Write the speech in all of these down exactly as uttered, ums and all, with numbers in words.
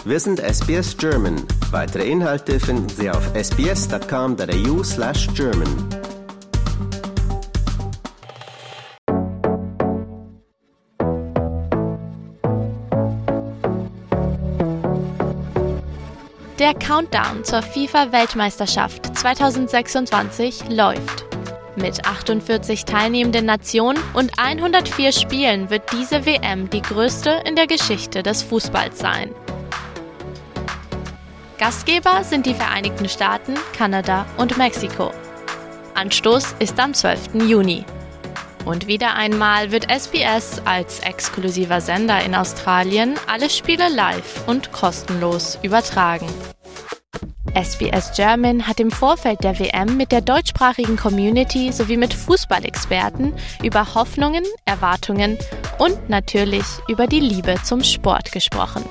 Wir sind S B S German. Weitere Inhalte finden Sie auf sbs.com.au slash German. Der Countdown zur FIFA-Weltmeisterschaft zwanzig sechsundzwanzig läuft. Mit achtundvierzig teilnehmenden Nationen und hundertvier Spielen wird diese W M die größte in der Geschichte des Fußballs sein. Gastgeber sind die Vereinigten Staaten, Kanada und Mexiko. Anstoß ist am zwölften Juni. Und wieder einmal wird S B S als exklusiver Sender in Australien alle Spiele live und kostenlos übertragen. S B S German hat im Vorfeld der W M mit der deutschsprachigen Community sowie mit Fußballexperten über Hoffnungen, Erwartungen und natürlich über die Liebe zum Sport gesprochen.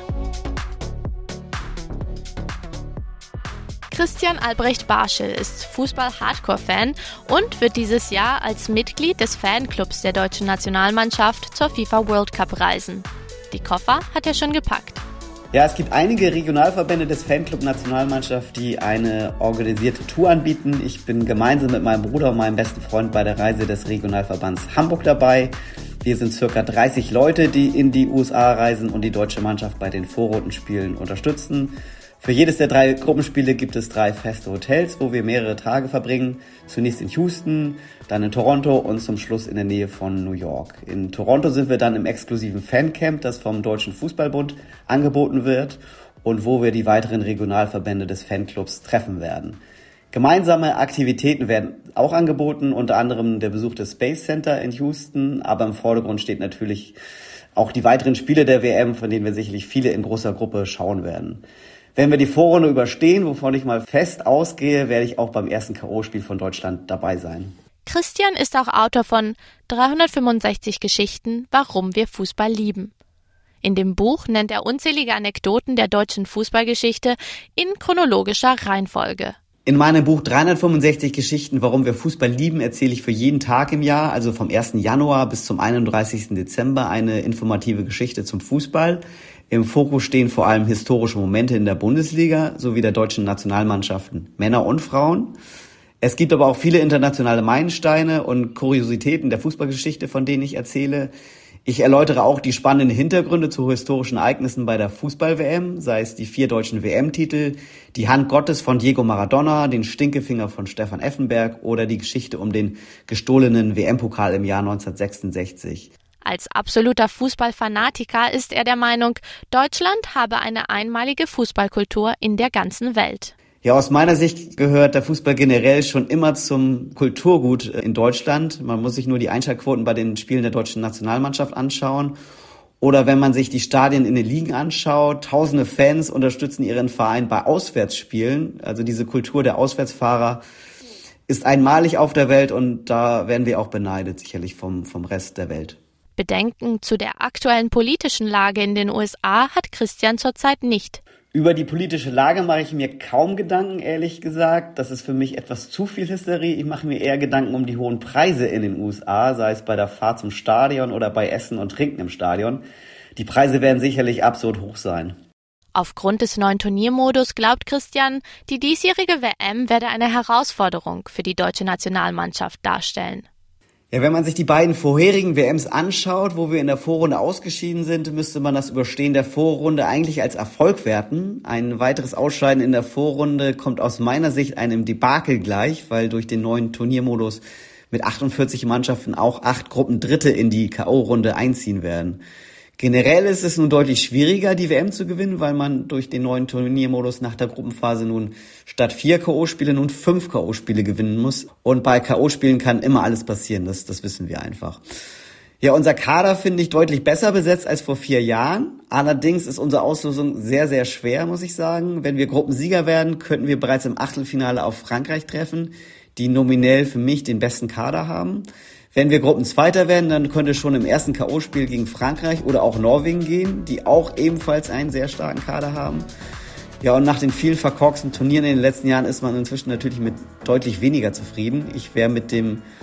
Christian Albrecht Barschel ist Fußball-Hardcore-Fan und wird dieses Jahr als Mitglied des Fanclubs der deutschen Nationalmannschaft zur FIFA World Cup reisen. Die Koffer hat er schon gepackt. Ja, es gibt einige Regionalverbände des Fanclub Nationalmannschaft, die eine organisierte Tour anbieten. Ich bin gemeinsam mit meinem Bruder und meinem besten Freund bei der Reise des Regionalverbands Hamburg dabei. Wir sind circa dreißig Leute, die in die U S A reisen und die deutsche Mannschaft bei den Vorrundenspielen unterstützen. Für jedes der drei Gruppenspiele gibt es drei feste Hotels, wo wir mehrere Tage verbringen. Zunächst in Houston, dann in Toronto und zum Schluss in der Nähe von New York. In Toronto sind wir dann im exklusiven Fancamp, das vom Deutschen Fußballbund angeboten wird und wo wir die weiteren Regionalverbände des Fanclubs treffen werden. Gemeinsame Aktivitäten werden auch angeboten, unter anderem der Besuch des Space Center in Houston, aber im Vordergrund steht natürlich auch die weiteren Spiele der W M, von denen wir sicherlich viele in großer Gruppe schauen werden. Wenn wir die Vorrunde überstehen, wovon ich mal fest ausgehe, werde ich auch beim ersten K O-Spiel von Deutschland dabei sein. Christian ist auch Autor von dreihundertfünfundsechzig Geschichten, warum wir Fußball lieben. In dem Buch nennt er unzählige Anekdoten der deutschen Fußballgeschichte in chronologischer Reihenfolge. In meinem Buch dreihundertfünfundsechzig Geschichten, warum wir Fußball lieben, erzähle ich für jeden Tag im Jahr, also vom ersten Januar bis zum einunddreißigsten Dezember, eine informative Geschichte zum Fußball. Im Fokus stehen vor allem historische Momente in der Bundesliga sowie der deutschen Nationalmannschaften, Männer und Frauen. Es gibt aber auch viele internationale Meilensteine und Kuriositäten der Fußballgeschichte, von denen ich erzähle. Ich erläutere auch die spannenden Hintergründe zu historischen Ereignissen bei der Fußball-W M, sei es die vier deutschen W M-Titel, die Hand Gottes von Diego Maradona, den Stinkefinger von Stefan Effenberg oder die Geschichte um den gestohlenen W M-Pokal im Jahr neunzehnhundertsechsundsechzig. Als absoluter Fußballfanatiker ist er der Meinung, Deutschland habe eine einmalige Fußballkultur in der ganzen Welt. Ja, aus meiner Sicht gehört der Fußball generell schon immer zum Kulturgut in Deutschland. Man muss sich nur die Einschaltquoten bei den Spielen der deutschen Nationalmannschaft anschauen. Oder wenn man sich die Stadien in den Ligen anschaut, tausende Fans unterstützen ihren Verein bei Auswärtsspielen. Also diese Kultur der Auswärtsfahrer ist einmalig auf der Welt und da werden wir auch beneidet, sicherlich vom, vom Rest der Welt. Bedenken zu der aktuellen politischen Lage in den U S A hat Christian zurzeit nicht. Über die politische Lage mache ich mir kaum Gedanken, ehrlich gesagt. Das ist für mich etwas zu viel Hysterie. Ich mache mir eher Gedanken um die hohen Preise in den U S A, sei es bei der Fahrt zum Stadion oder bei Essen und Trinken im Stadion. Die Preise werden sicherlich absurd hoch sein. Aufgrund des neuen Turniermodus glaubt Christian, die diesjährige W M werde eine Herausforderung für die deutsche Nationalmannschaft darstellen. Ja, wenn man sich die beiden vorherigen W Ms anschaut, wo wir in der Vorrunde ausgeschieden sind, müsste man das Überstehen der Vorrunde eigentlich als Erfolg werten. Ein weiteres Ausscheiden in der Vorrunde kommt aus meiner Sicht einem Debakel gleich, weil durch den neuen Turniermodus mit achtundvierzig Mannschaften auch acht Gruppendritte in die K O-Runde einziehen werden. Generell ist es nun deutlich schwieriger, die W M zu gewinnen, weil man durch den neuen Turniermodus nach der Gruppenphase nun statt vier K O-Spiele nun fünf K O-Spiele gewinnen muss. Und bei K O-Spielen kann immer alles passieren, das, das wissen wir einfach. Ja, unser Kader finde ich deutlich besser besetzt als vor vier Jahren. Allerdings ist unsere Auslosung sehr, sehr schwer, muss ich sagen. Wenn wir Gruppensieger werden, könnten wir bereits im Achtelfinale auf Frankreich treffen, die nominell für mich den besten Kader haben. Wenn wir Gruppenzweiter werden, dann könnte es schon im ersten K O-Spiel gegen Frankreich oder auch Norwegen gehen, die auch ebenfalls einen sehr starken Kader haben. Ja, und nach den vielen verkorksten Turnieren in den letzten Jahren ist man inzwischen natürlich mit deutlich weniger zufrieden. Ich wäre mit dem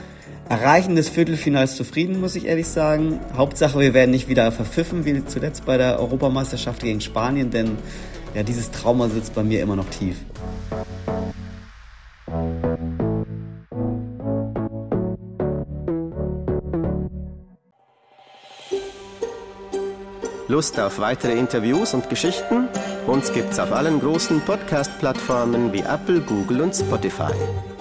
Erreichen des Viertelfinals zufrieden, muss ich ehrlich sagen. Hauptsache, wir werden nicht wieder verpfiffen, wie zuletzt bei der Europameisterschaft gegen Spanien, denn ja, dieses Trauma sitzt bei mir immer noch tief. Lust auf weitere Interviews und Geschichten? Uns gibt's auf allen großen Podcast-Plattformen wie Apple, Google und Spotify.